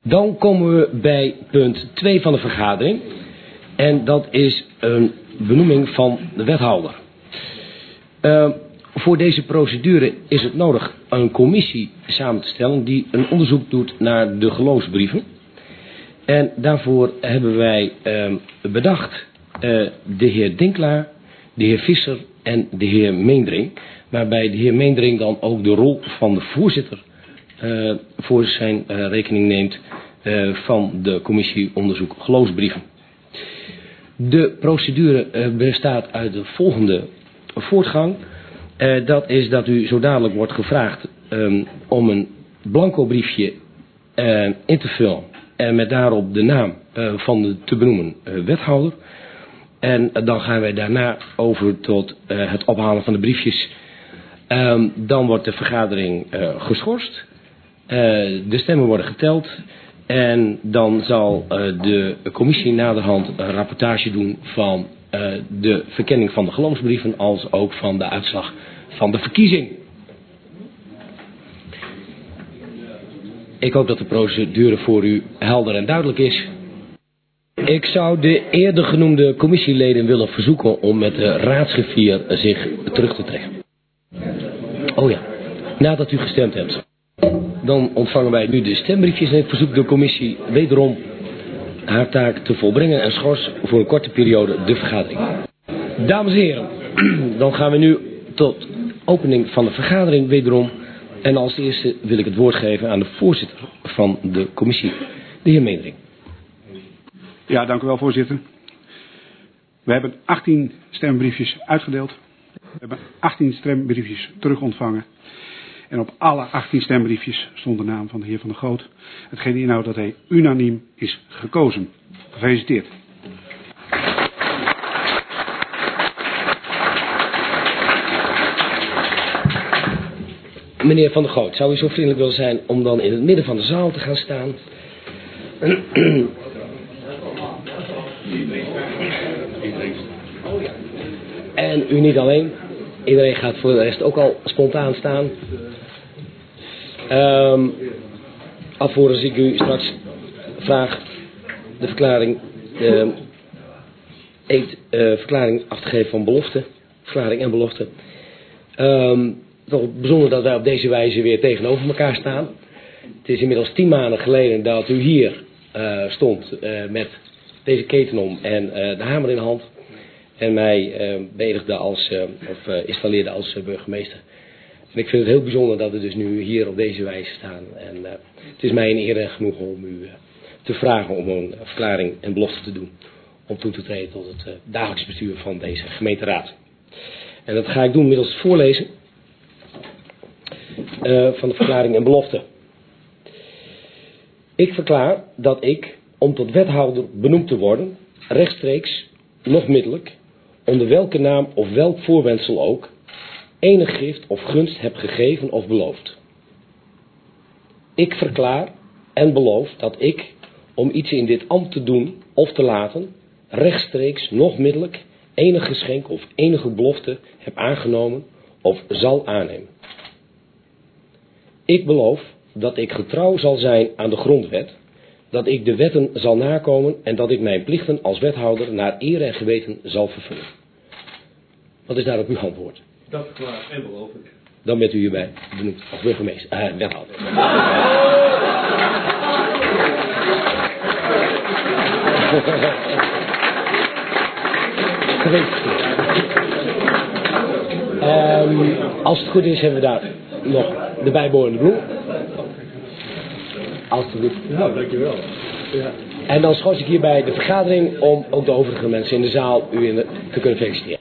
Dan komen we bij punt 2 van de vergadering. En dat is een benoeming van de wethouder. Voor deze procedure is het nodig een commissie samen te stellen die een onderzoek doet naar de geloofsbrieven. En daarvoor hebben wij bedacht de heer Dinklaar, de heer Visser en de heer Meendring. Waarbij de heer Meendring dan ook de rol van de voorzitter voor zijn rekening neemt van de commissie onderzoek geloofsbrieven. De procedure bestaat uit de volgende voortgang. Dat is dat u zo dadelijk wordt gevraagd om een blanco briefje in te vullen. En met daarop de naam van de te benoemen wethouder. En dan gaan wij daarna over tot het ophalen van de briefjes. Dan wordt de vergadering geschorst. De stemmen worden geteld. En dan zal de commissie naderhand een rapportage doen van de verkenning van de geloofsbrieven als ook van de uitslag van de verkiezing. Ik hoop dat de procedure voor u helder en duidelijk is. Ik zou de eerder genoemde commissieleden willen verzoeken om met de raadsgriffier zich terug te trekken. Oh ja, nadat u gestemd hebt. Dan ontvangen wij nu de stembriefjes en ik verzoek de commissie wederom haar taak te volbrengen en schors voor een korte periode de vergadering. Dames en heren, dan gaan we nu tot opening van de vergadering wederom. En als eerste wil ik het woord geven aan de voorzitter van de commissie, de heer Meendring. Ja, dank u wel, voorzitter. We hebben 18 stembriefjes uitgedeeld. We hebben 18 stembriefjes terug ontvangen. En op alle 18 stembriefjes stond de naam van de heer Van der Goot. Hetgeen inhoudt dat hij unaniem is gekozen. Gefeliciteerd. Meneer Van der Goot, zou u zo vriendelijk willen zijn om dan in het midden van de zaal te gaan staan? En u niet alleen. Iedereen gaat voor de rest ook al spontaan staan. Alvorens ik u straks vraag de verklaring, verklaring af te geven van belofte. Verklaring en belofte. Toch bijzonder dat wij op deze wijze weer tegenover elkaar staan. Het is inmiddels 10 maanden geleden dat u hier stond met deze keten om en de hamer in de hand. En mij beëdigde installeerde als burgemeester. En ik vind het heel bijzonder dat we dus nu hier op deze wijze staan. En het is mij een eer en genoegen om u te vragen om een verklaring en belofte te doen. Om toe te treden tot het dagelijks bestuur van deze gemeenteraad. En dat ga ik doen middels het voorlezen van de verklaring en belofte. Ik verklaar dat ik, om tot wethouder benoemd te worden, rechtstreeks, nog middelijk, onder welke naam of welk voorwendsel ook, enig gift of gunst heb gegeven of beloofd. Ik verklaar en beloof dat ik, om iets in dit ambt te doen of te laten, rechtstreeks, nog middelijk, enig geschenk of enige belofte heb aangenomen of zal aannemen. Ik beloof dat ik getrouw zal zijn aan de grondwet, dat ik de wetten zal nakomen en dat ik mijn plichten als wethouder naar eer en geweten zal vervullen. Wat is daarop uw antwoord? Dat verklaar en beloof ik. Dan bent u hierbij benoemd als burgemeester, wethouder. Als het goed is hebben we daar nog de bijbehorende bloem. Alsjeblieft. Nou, dankjewel. Ja. En dan schors ik hierbij de vergadering om ook de overige mensen in de zaal u te kunnen feliciteren.